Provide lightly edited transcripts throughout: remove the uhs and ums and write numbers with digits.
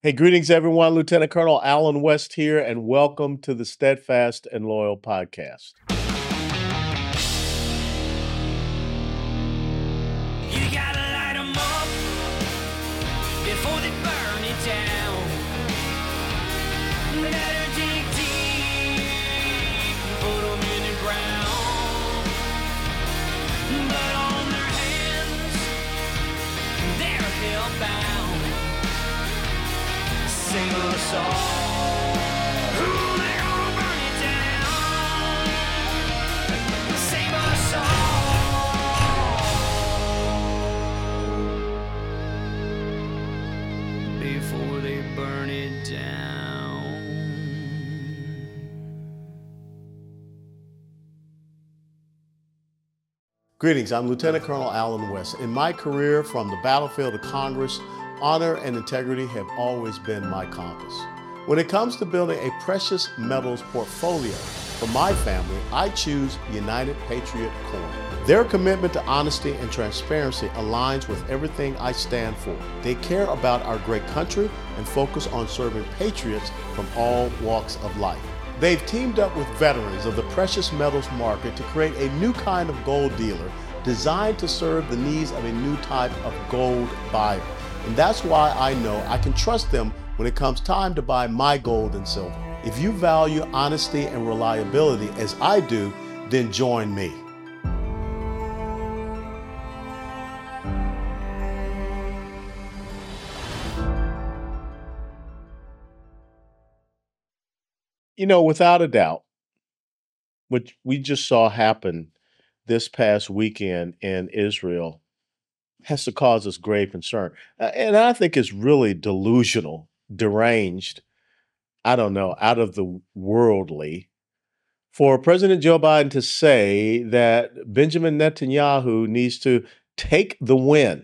Hey, greetings, everyone. Lieutenant Colonel Alan West here, and welcome to the Steadfast and Loyal podcast. You gotta light 'em up before they burn it down. Let her dig deep, put 'em in the ground. Blood on their hands, they're hellbound. Save us all. Before they burn it down. Greetings, I'm Lieutenant Colonel Alan West. In my career, from the battlefield to Congress, honor and integrity have always been my compass. When it comes to building a precious metals portfolio for my family, I choose United Patriot Corn. Their commitment to honesty and transparency aligns with everything I stand for. They care about our great country and focus on serving patriots from all walks of life. They've teamed up with veterans of the precious metals market to create a new kind of gold dealer designed to serve the needs of a new type of gold buyer. And that's why I know I can trust them when it comes time to buy my gold and silver. If you value honesty and reliability as I do, then join me. You know, without a doubt, what we just saw happen this past weekend in Israel has to cause us grave concern. And I think it's really delusional, deranged, I don't know, out of the worldly for President Joe Biden to say that Benjamin Netanyahu needs to take the win.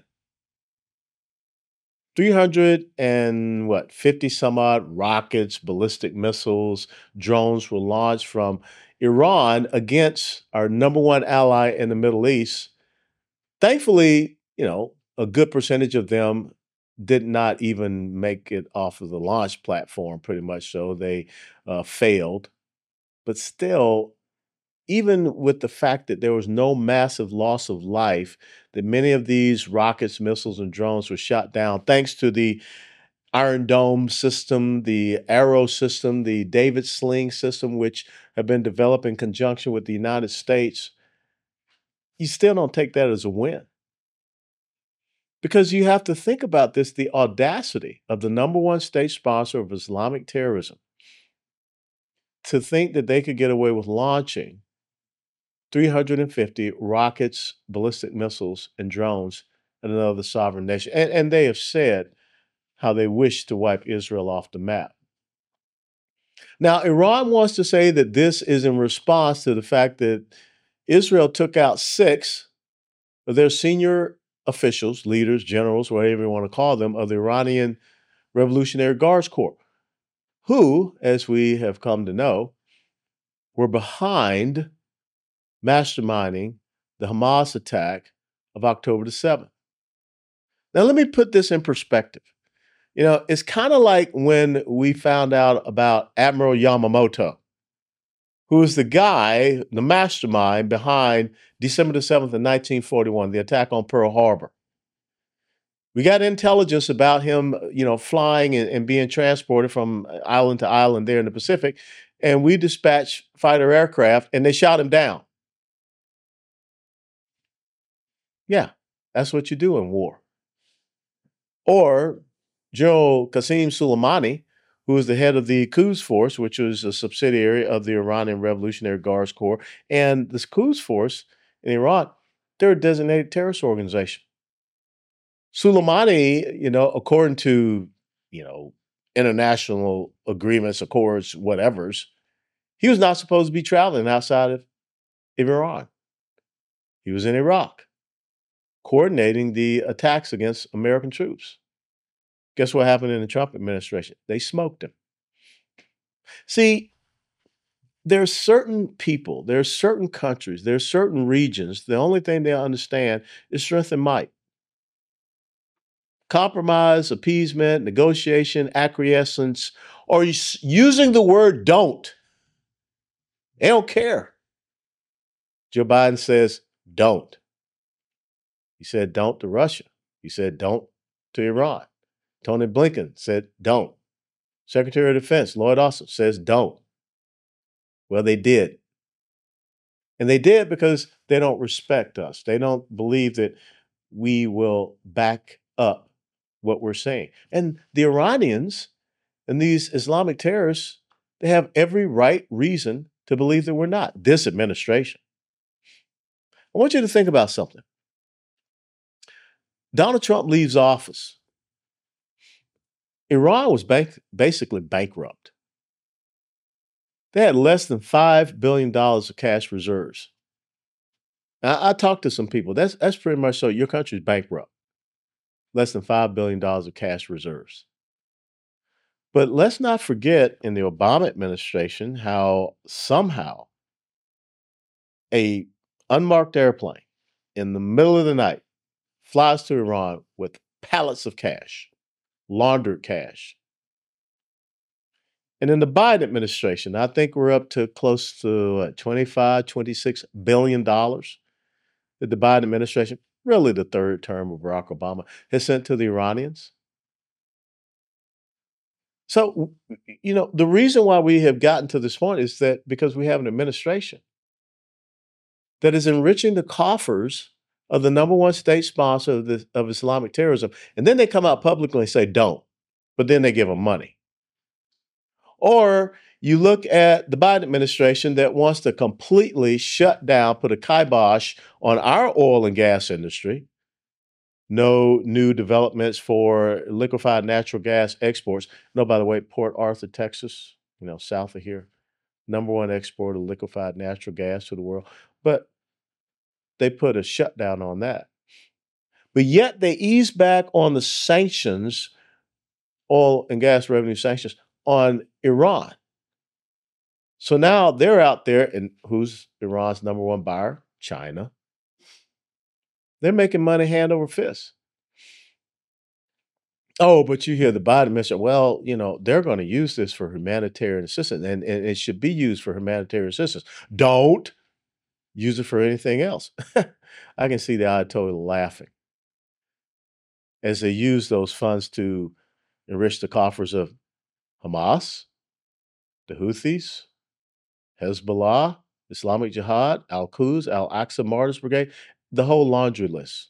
50 some odd rockets, ballistic missiles, drones were launched from Iran against our number one ally in the Middle East. Thankfully, a good percentage of them did not even make it off of the launch platform, pretty much so. They failed. But still, even with the fact that there was no massive loss of life, that many of these rockets, missiles, and drones were shot down thanks to the Iron Dome system, the Arrow system, the David Sling system, which have been developed in conjunction with the United States, you still don't take that as a win. Because you have to think about this, the audacity of the number one state sponsor of Islamic terrorism to think that they could get away with launching 350 rockets, ballistic missiles, and drones at another sovereign nation. And they have said how they wish to wipe Israel off the map. Now, Iran wants to say that this is in response to the fact that Israel took out 6 of their senior officials, leaders, generals, whatever you want to call them, of the Iranian Revolutionary Guards Corps, who, as we have come to know, were behind masterminding the Hamas attack of October the 7th. Now, let me put this in perspective. It's kind of like when we found out about Admiral Yamamoto, who is the guy, the mastermind behind December the 7th of 1941, the attack on Pearl Harbor. We got intelligence about him, flying and being transported from island to island there in the Pacific, and we dispatched fighter aircraft, and they shot him down. Yeah, that's what you do in war. Or General Qasem Soleimani, who is the head of the Quds Force, which was a subsidiary of the Iranian Revolutionary Guards Corps. And this Quds Force in Iran, they're a designated terrorist organization. Soleimani, according to, international agreements, accords, whatevers, he was not supposed to be traveling outside of Iran. He was in Iraq, coordinating the attacks against American troops. Guess what happened in the Trump administration? They smoked him. See, there are certain people, there are certain countries, there are certain regions, the only thing they understand is strength and might. compromise, appeasement, negotiation, acquiescence, or using the word don't. They don't care. Joe Biden says don't. He said don't to Russia. He said don't to Iran. Tony Blinken said don't. Secretary of Defense Lloyd Austin says don't. Well, they did. And they did because they don't respect us. They don't believe that we will back up what we're saying. And the Iranians and these Islamic terrorists, they have every right reason to believe that we're not. This administration. I want you to think about something. Donald Trump leaves office. Iran was basically bankrupt. They had less than $5 billion of cash reserves. Now, I talked to some people. That's pretty much so. Your country's bankrupt. Less than $5 billion of cash reserves. But let's not forget in the Obama administration how somehow a unmarked airplane in the middle of the night flies to Iran with pallets of cash, laundered cash. And in the Biden administration, I think we're up to close to $25, $26 billion that the Biden administration, really the third term of Barack Obama, has sent to the Iranians. So, the reason why we have gotten to this point is that because we have an administration that is enriching the coffers of the number one state sponsor of Islamic terrorism. And then they come out publicly and say, don't, but then they give them money. Or you look at the Biden administration that wants to completely shut down, put a kibosh on our oil and gas industry. No new developments for liquefied natural gas exports. No, by the way, Port Arthur, Texas, south of here, number one exporter of liquefied natural gas to the world. But they put a shutdown on that. But yet they ease back on the sanctions, oil and gas revenue sanctions on Iran. So now they're out there, and who's Iran's number one buyer? China. They're making money hand over fist. Oh, but you hear the Biden administration, well, they're going to use this for humanitarian assistance, and it should be used for humanitarian assistance. Don't use it for anything else. I can see the Ayatollah laughing as they use those funds to enrich the coffers of Hamas, the Houthis, Hezbollah, Islamic Jihad, Al-Quds, Al-Aqsa Martyrs Brigade, the whole laundry list.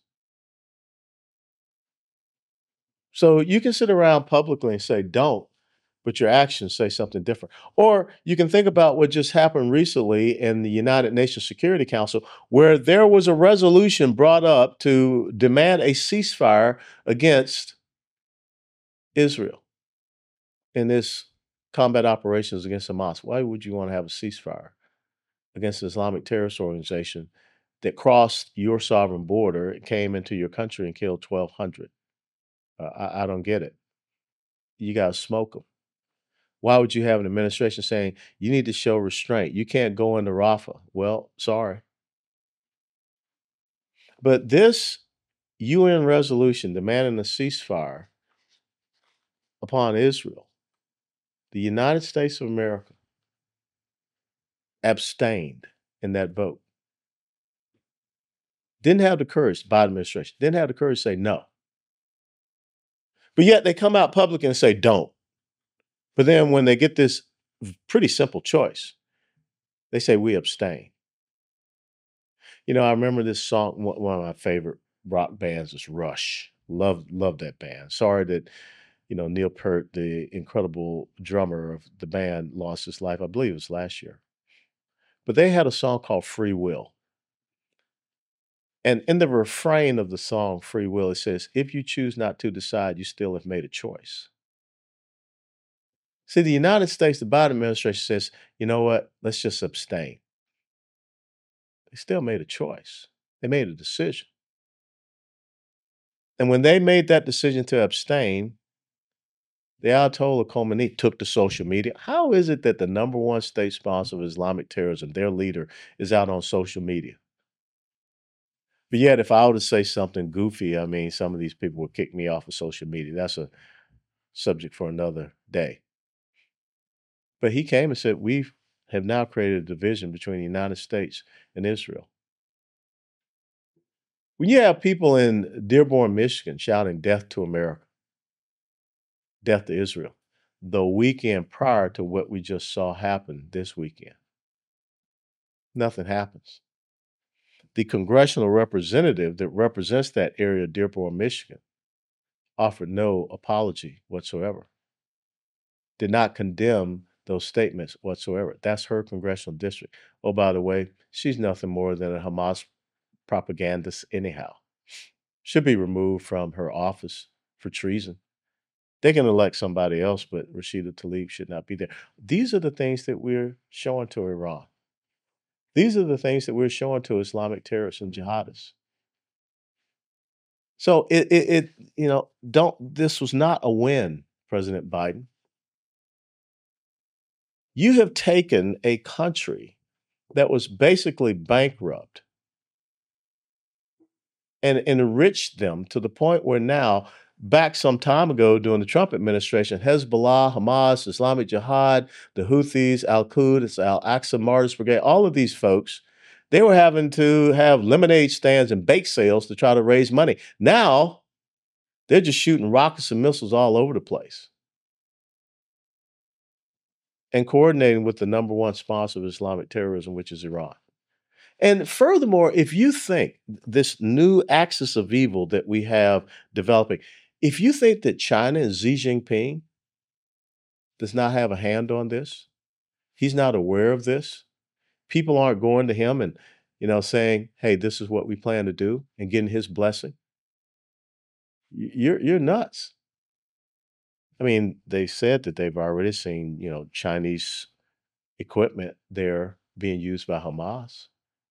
So you can sit around publicly and say don't, but your actions say something different. Or you can think about what just happened recently in the United Nations Security Council, where there was a resolution brought up to demand a ceasefire against Israel in this combat operations against Hamas. Why would you want to have a ceasefire against an Islamic terrorist organization that crossed your sovereign border and came into your country and killed 1,200? I don't get it. You got to smoke them. Why would you have an administration saying you need to show restraint? You can't go into Rafah. Well, sorry. But this UN resolution demanding a ceasefire upon Israel, the United States of America abstained in that vote. Didn't have the courage, Biden administration, didn't have the courage to say no. But yet they come out public and say don't. But then when they get this pretty simple choice, they say we abstain. I remember this song, one of my favorite rock bands is Rush. Love that band. Sorry that, Neil Peart, the incredible drummer of the band, lost his life. I believe it was last year. But they had a song called Free Will. And in the refrain of the song, Free Will, it says, if you choose not to decide, you still have made a choice. See, the United States, the Biden administration says, you know what, let's just abstain. They still made a choice. They made a decision. And when they made that decision to abstain, the Ayatollah Khomeini took to social media. How is it that the number one state sponsor of Islamic terrorism, their leader, is out on social media? But yet, if I were to say something goofy, I mean, some of these people would kick me off of social media. That's a subject for another day. But he came and said, we have now created a division between the United States and Israel. When you have people in Dearborn, Michigan shouting death to America, death to Israel, the weekend prior to what we just saw happen this weekend, nothing happens. The congressional representative that represents that area of Dearborn, Michigan, offered no apology whatsoever, did not condemn those statements whatsoever. That's her congressional district. Oh, by the way, she's nothing more than a Hamas propagandist anyhow. Should be removed from her office for treason. They can elect somebody else, but Rashida Tlaib should not be there. These are the things that we're showing to Iran. These are the things that we're showing to Islamic terrorists and jihadists. So this was not a win, President Biden. You have taken a country that was basically bankrupt and enriched them to the point where now, back some time ago during the Trump administration, Hezbollah, Hamas, Islamic Jihad, the Houthis, Al-Quds, Al-Aqsa Martyrs Brigade, all of these folks, they were having to have lemonade stands and bake sales to try to raise money. Now, they're just shooting rockets and missiles all over the place and coordinating with the number one sponsor of Islamic terrorism, which is Iran. And furthermore, if you think this new axis of evil that we have developing, if you think that China and Xi Jinping does not have a hand on this, he's not aware of this, people aren't going to him and, saying, hey, this is what we plan to do and getting his blessing, you're nuts. I mean, they said that they've already seen, Chinese equipment there being used by Hamas.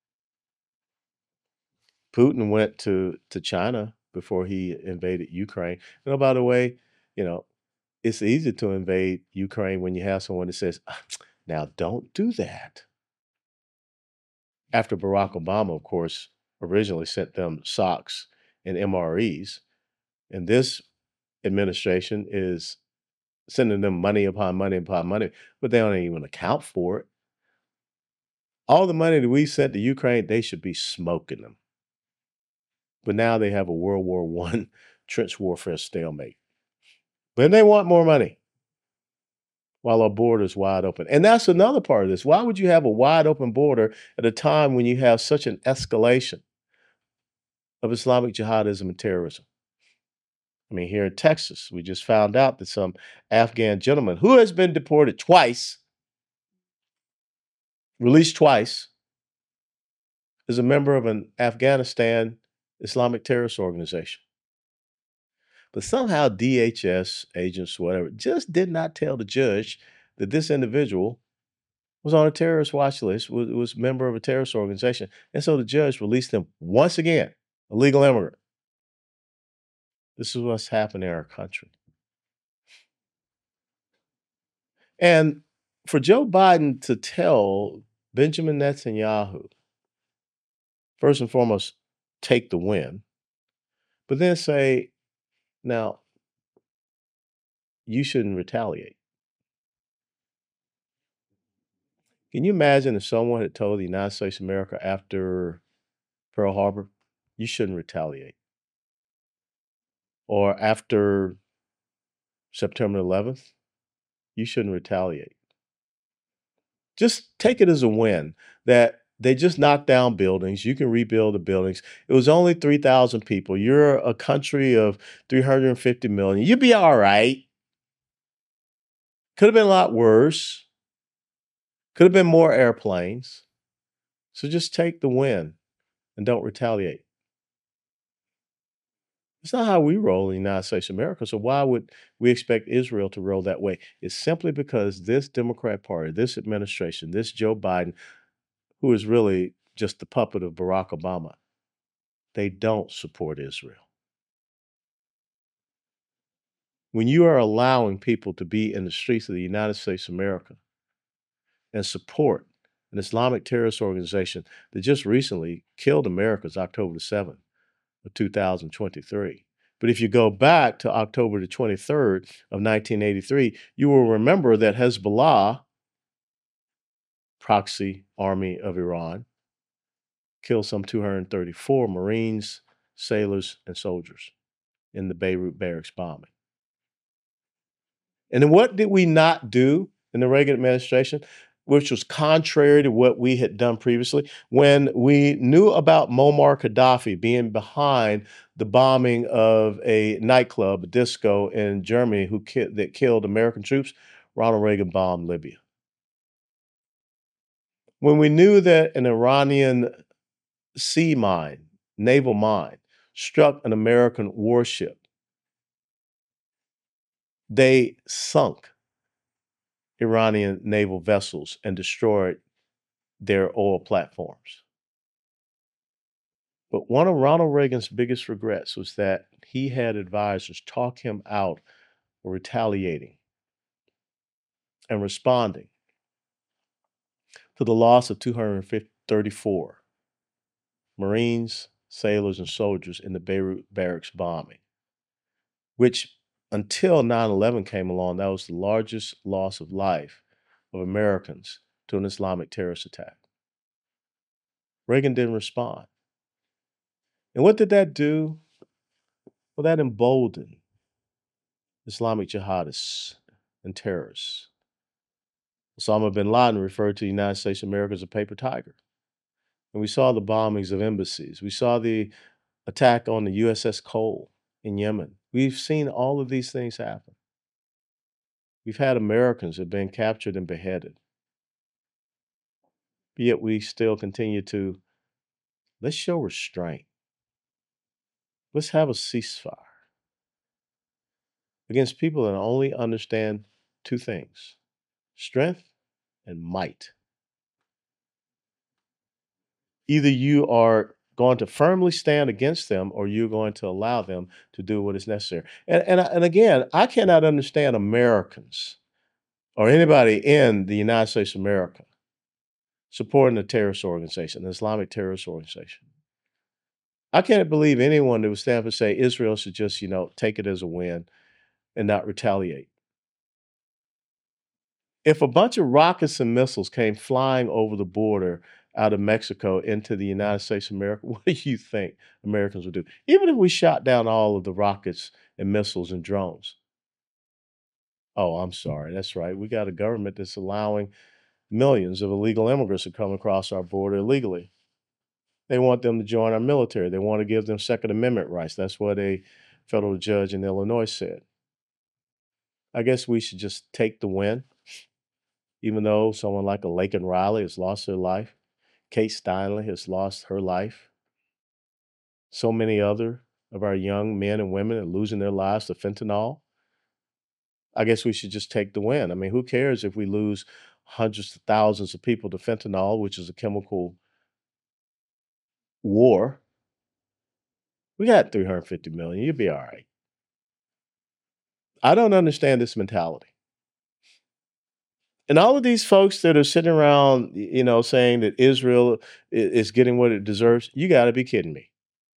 Putin went to China before he invaded Ukraine. By the way, it's easy to invade Ukraine when you have someone that says, now don't do that. After Barack Obama, of course, originally sent them socks and MREs, and this administration is sending them money upon money upon money, but they don't even account for it. All the money that we sent to Ukraine, they should be smoking them. But now they have a World War I trench warfare stalemate. But they want more money while our border is wide open. And that's another part of this. Why would you have a wide open border at a time when you have such an escalation of Islamic jihadism and terrorism? I mean, here in Texas, we just found out that some Afghan gentleman who has been deported twice, released twice, is a member of an Afghanistan Islamic terrorist organization. But somehow DHS agents, whatever, just did not tell the judge that this individual was on a terrorist watch list, was a member of a terrorist organization. And so the judge released him once again, a legal immigrant. This is what's happened in our country. And for Joe Biden to tell Benjamin Netanyahu, first and foremost, take the win, but then say, now, you shouldn't retaliate. Can you imagine if someone had told the United States of America after Pearl Harbor, you shouldn't retaliate? Or after September 11th, you shouldn't retaliate. Just take it as a win that they just knocked down buildings. You can rebuild the buildings. It was only 3,000 people. You're a country of 350 million. You'd be all right. Could have been a lot worse. Could have been more airplanes. So just take the win and don't retaliate. It's not how we roll in the United States of America. So why would we expect Israel to roll that way? It's simply because this Democrat Party, this administration, this Joe Biden, who is really just the puppet of Barack Obama, they don't support Israel. When you are allowing people to be in the streets of the United States of America and support an Islamic terrorist organization that just recently killed Americans October the 7th of 2023. But if you go back to October the 23rd of 1983, you will remember that Hezbollah, proxy army of Iran, killed some 234 Marines, sailors, and soldiers in the Beirut barracks bombing. And then what did we not do in the Reagan administration, which was contrary to what we had done previously? When we knew about Muammar Gaddafi being behind the bombing of a nightclub, a disco in Germany that killed American troops, Ronald Reagan bombed Libya. When we knew that an Iranian sea mine, naval mine, struck an American warship, they sunk Iranian naval vessels and destroyed their oil platforms. But one of Ronald Reagan's biggest regrets was that he had advisors talk him out of retaliating and responding to the loss of 234 Marines, sailors, and soldiers in the Beirut barracks bombing, which until 9/11 came along, that was the largest loss of life of Americans to an Islamic terrorist attack. Reagan didn't respond. And what did that do? Well, that emboldened Islamic jihadists and terrorists. Osama bin Laden referred to the United States of America as a paper tiger. And we saw the bombings of embassies. We saw the attack on the USS Cole in Yemen. We've seen all of these things happen. We've had Americans that have been captured and beheaded. But yet we still continue to, let's show restraint. Let's have a ceasefire against people that only understand two things: strength and might. Either you are going to firmly stand against them or you're going to allow them to do what is necessary. And again, I cannot understand Americans or anybody in the United States of America supporting a terrorist organization, an Islamic terrorist organization. I can't believe anyone that would stand up and say Israel should just, take it as a win and not retaliate. If a bunch of rockets and missiles came flying over the border out of Mexico into the United States of America, what do you think Americans would do? Even if we shot down all of the rockets and missiles and drones. Oh, I'm sorry. That's right. We got a government that's allowing millions of illegal immigrants to come across our border illegally. They want them to join our military. They want to give them Second Amendment rights. That's what a federal judge in Illinois said. I guess we should just take the win, even though someone like a Laken Riley has lost their life. Kate Steinle has lost her life. So many other of our young men and women are losing their lives to fentanyl. I guess we should just take the win. I mean, who cares if we lose hundreds of thousands of people to fentanyl, which is a chemical war? We got 350 million. You'll be all right. I don't understand this mentality. And all of these folks that are sitting around, saying that Israel is getting what it deserves, you got to be kidding me.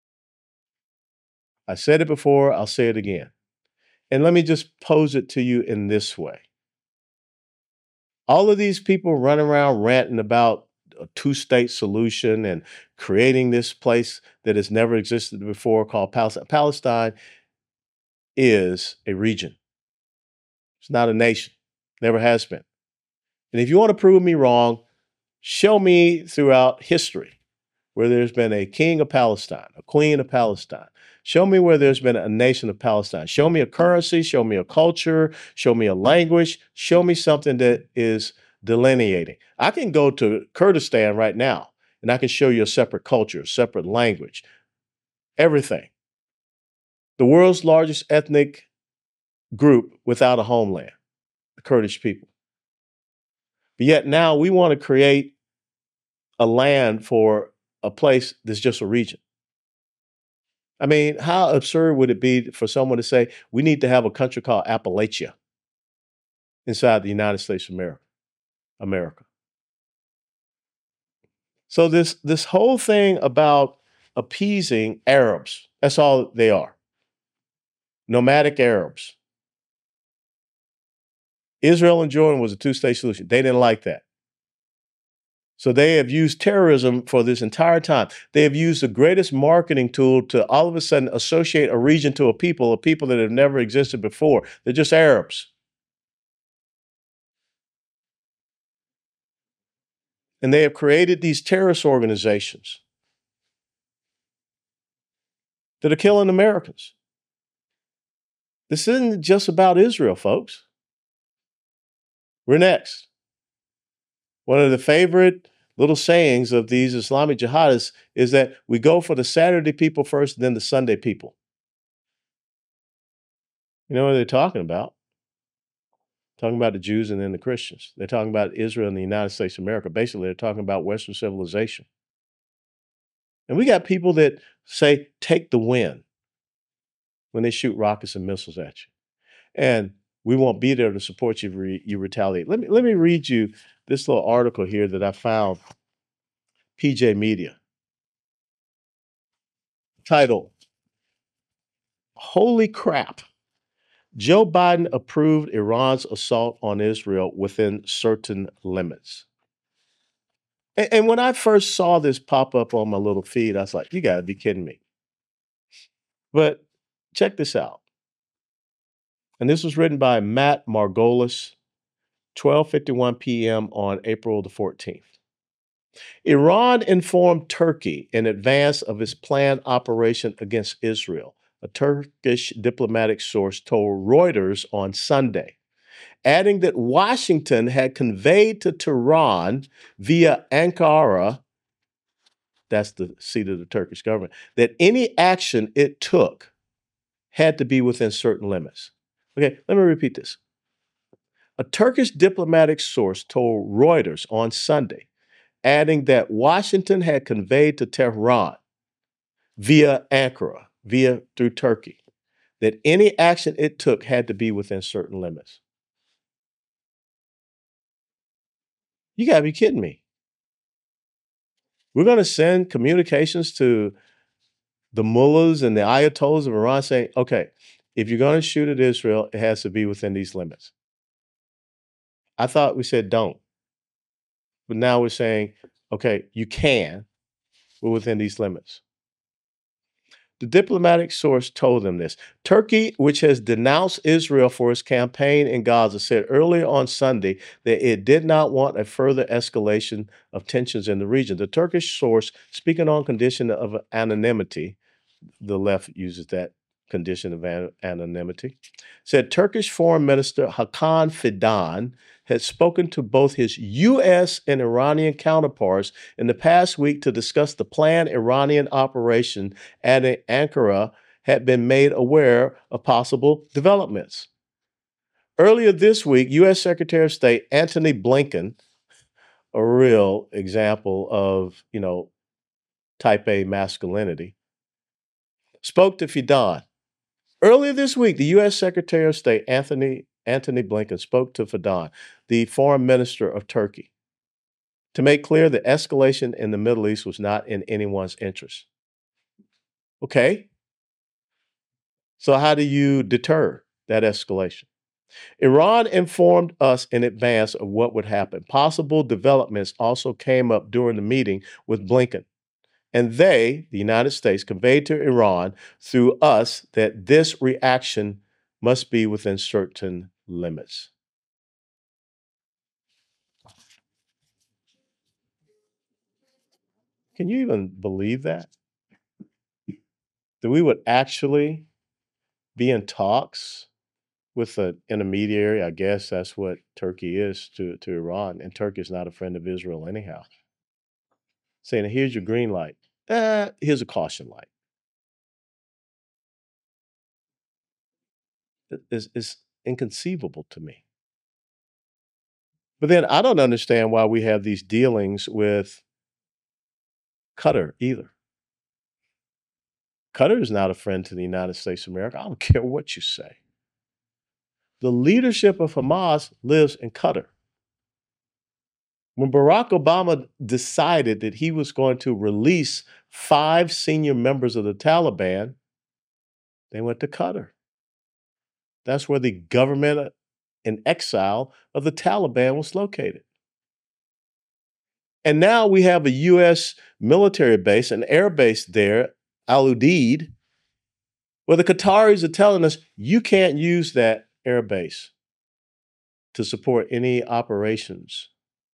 I said it before, I'll say it again. And let me just pose it to you in this way. All of these people running around ranting about a two-state solution and creating this place that has never existed before called Palestine. Palestine is a region. It's not a nation. Never has been. And if you want to prove me wrong, show me throughout history where there's been a king of Palestine, a queen of Palestine. Show me where there's been a nation of Palestine. Show me a currency, show me a culture, show me a language, show me something that is delineating. I can go to Kurdistan right now and I can show you a separate culture, a separate language, everything. The world's largest ethnic group without a homeland, the Kurdish people. But yet now we want to create a land for a place that's just a region. I mean, how absurd would it be for someone to say we need to have a country called Appalachia inside the United States of America? So this whole thing about appeasing Arabs, that's all they are. Nomadic Arabs. Israel and Jordan was a two-state solution. They didn't like that. So they have used terrorism for this entire time. They have used the greatest marketing tool to all of a sudden associate a region to a people that have never existed before. They're just Arabs. And they have created these terrorist organizations that are killing Americans. This isn't just about Israel, folks. We're next. One of the favorite little sayings of these Islamic jihadists is that we go for the Saturday people first, then the Sunday people. You know what they're talking about? Talking about the Jews and then the Christians. They're talking about Israel and the United States of America. Basically, they're talking about Western civilization. And we got people that say, take the win when they shoot rockets and missiles at you. And we won't be there to support you if you retaliate. Let me read you this little article here that I found, PJ Media, titled, Holy Crap. Joe Biden approved Iran's assault on Israel within certain limits. And when I first saw this pop up on my little feed, I was like, you got to be kidding me. But check this out. And this was written by Matt Margolis, 12:51 p.m. on April the 14th. Iran informed Turkey in advance of its planned operation against Israel, a Turkish diplomatic source told Reuters on Sunday, adding that Washington had conveyed to Tehran via Ankara, that's the seat of the Turkish government, that any action it took had to be within certain limits. Okay, let me repeat this. A Turkish diplomatic source told Reuters on Sunday, adding that Washington had conveyed to Tehran via Ankara, through Turkey, that any action it took had to be within certain limits. You got to be kidding me. We're going to send communications to the mullahs and the ayatollahs of Iran saying, okay, if you're going to shoot at Israel, it has to be within these limits. I thought we said don't. But now we're saying, okay, you can, but within these limits. The diplomatic source told them this. Turkey, which has denounced Israel for its campaign in Gaza, said earlier on Sunday that it did not want a further escalation of tensions in the region. The Turkish source, speaking on condition of anonymity, the left uses that condition of anonymity, said Turkish Foreign Minister Hakan Fidan had spoken to both his U.S. and Iranian counterparts in the past week to discuss the planned Iranian operation, and Ankara had been made aware of possible developments. Earlier this week, U.S. Secretary of State Antony Blinken, a real example of, type A masculinity, spoke to Fidan. Earlier this week, the U.S. Secretary of State Anthony Blinken spoke to Fidan, the foreign minister of Turkey, to make clear that escalation in the Middle East was not in anyone's interest. Okay? So how do you deter that escalation? Iran informed us in advance of what would happen. Possible developments also came up during the meeting with Blinken. And they, the United States, conveyed to Iran through us that this reaction must be within certain limits. Can you even believe that? That we would actually be in talks with an intermediary? I guess that's what Turkey is to Iran. And Turkey is not a friend of Israel anyhow. Saying, here's your green light. Here's a caution light. It's inconceivable to me. But then I don't understand why we have these dealings with Qatar either. Qatar is not a friend to the United States of America. I don't care what you say. The leadership of Hamas lives in Qatar. When Barack Obama decided that he was going to release 5 senior members of the Taliban, they went to Qatar. That's where the government in exile of the Taliban was located. And now we have a U.S. military base, an air base there, Al Udeid, where the Qataris are telling us you can't use that air base to support any operations,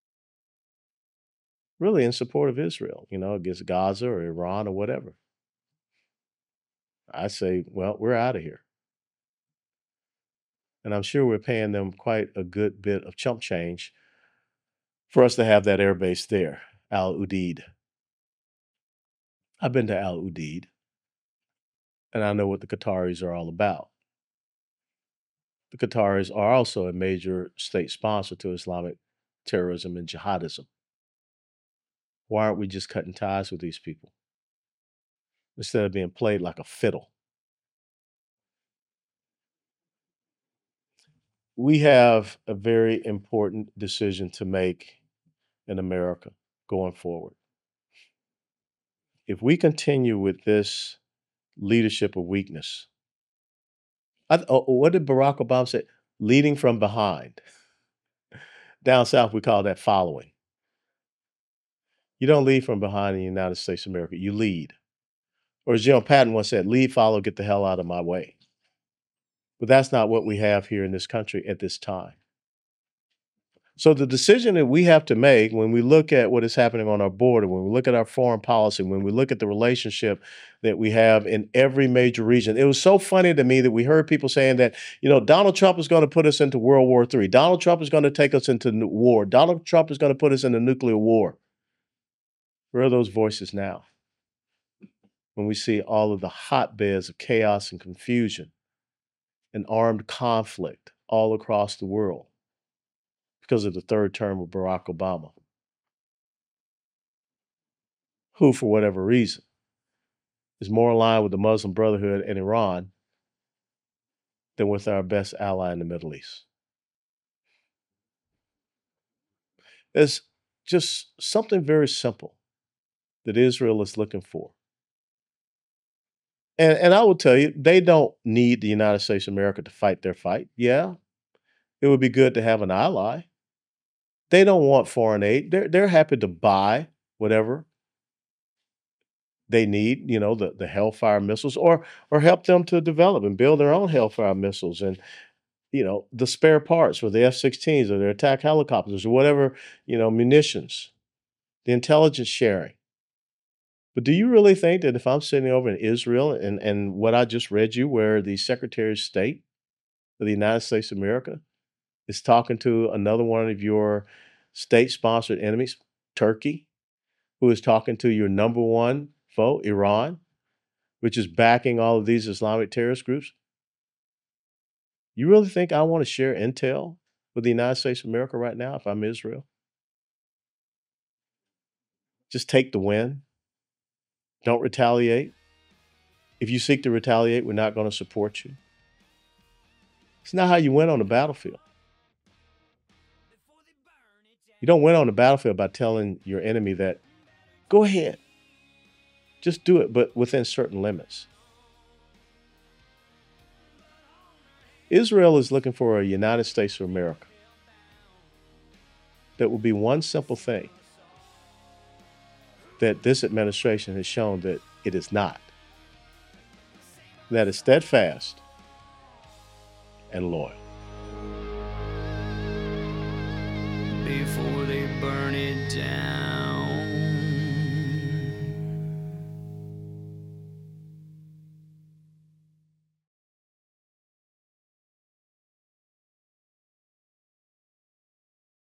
really in support of Israel, against Gaza or Iran or whatever. I say, well, we're out of here. And I'm sure we're paying them quite a good bit of chump change for us to have that air base there, Al Udeid. I've been to Al Udeid, and I know what the Qataris are all about. The Qataris are also a major state sponsor to Islamic terrorism and jihadism. Why aren't we just cutting ties with these people instead of being played like a fiddle? We have a very important decision to make in America going forward. If we continue with this leadership of weakness, what did Barack Obama say? Leading from behind. Down south, we call that following. You don't lead from behind in the United States of America. You lead. Or as General Patton once said, lead, follow, get the hell out of my way. But that's not what we have here in this country at this time. So the decision that we have to make when we look at what is happening on our border, when we look at our foreign policy, when we look at the relationship that we have in every major region, it was so funny to me that we heard people saying that, Donald Trump is going to put us into World War III. Donald Trump is going to take us into war. Donald Trump is going to put us into nuclear war. Where are those voices now? When we see all of the hotbeds of chaos and confusion and armed conflict all across the world because of the third term of Barack Obama, who, for whatever reason, is more aligned with the Muslim Brotherhood and Iran than with our best ally in the Middle East. There's just something very simple that Israel is looking for. And I will tell you, they don't need the United States of America to fight their fight. Yeah, it would be good to have an ally. They don't want foreign aid. They're happy to buy whatever they need, the Hellfire missiles, or help them to develop and build their own Hellfire missiles and, the spare parts for the F-16s or their attack helicopters or whatever, munitions, the intelligence sharing. But do you really think that if I'm sitting over in Israel and what I just read you, where the Secretary of State of the United States of America is talking to another one of your state-sponsored enemies, Turkey, who is talking to your number one foe, Iran, which is backing all of these Islamic terrorist groups? You really think I want to share intel with the United States of America right now if I'm Israel? Just take the win. Don't retaliate. If you seek to retaliate, we're not going to support you. It's not how you win on the battlefield. You don't win on the battlefield by telling your enemy that, go ahead, just do it, but within certain limits. Israel is looking for a United States of America that will be one simple thing that this administration has shown that it is not. That is steadfast and loyal. Before they burn it down.